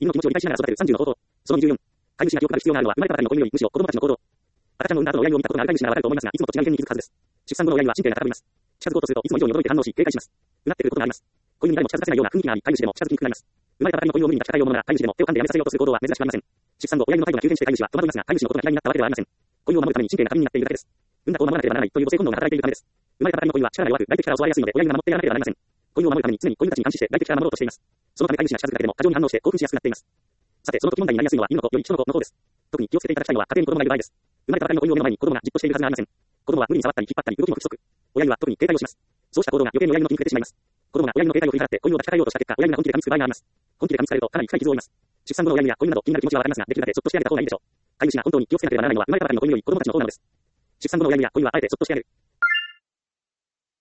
犬の気持ちを理解しながら育てる30の行動。その24。飼い主が記憶が必要があるのは生まれたばかりの子犬よりむしろ子供たちの行動。赤ちゃんの産んだ後の親犬を見たことがある飼い主ならわかると思いますが、いつもと違う点に気づくはずです。出産後の親犬は神経が高ぶります。近づこうとするといつも以上に驚いて反応し、警戒します。うなってくることがあります。子犬に誰も近づかせないような雰囲気があり、飼い主でも近づきにくくなります。生まれたばかりの子犬を無理に抱きかかえようものなら飼い主でも手を噛んでやめさせようとする行動は珍しくありません。出産後、親犬の態度が急変して飼い主は戸惑いますが、飼い主のことが嫌いになったわけではありません。子犬を守るために神経が過敏になっているだけです。産んだ子を守らなければならないという母性本能が働いているためです。生まれたばかりの子犬は力が弱く、外敵から襲われやすいので親犬が守ってやらなければなりません。子犬を守るために常に子犬たちに監視して外敵から守ろうとしています。そのため飼い主が近づくだけでも過剰に反応して興奮しやすくなっています。さて、その時問題になりやすいのは犬の子より人の子の方です。特に気をつけていただきたいのは家庭に子供がいる場合です。生まれたばかりの子犬を目の前に子供がじっとしているはずがありません。子供は無理に触ったり引っ張ったり動きも不規則。親犬は特に警戒をします。そうした行動が余計に親犬の気に触れてしまいます。子供が親犬の警戒を振り払って子犬を抱きかかえようとした結果、親犬が本気で噛みつく場合があります。本気で噛みつかれるとかなり深い傷を負います。出産後の親犬や子犬など気になる気持ちはわかりますが、できるだけそっとしてあげた方がいいでしょう。飼い主が本当に気をつけなければならないのは生まれたばかりの子犬より子供たちの方なのです。出産後の親犬や子犬はあえてそっとしてあげる。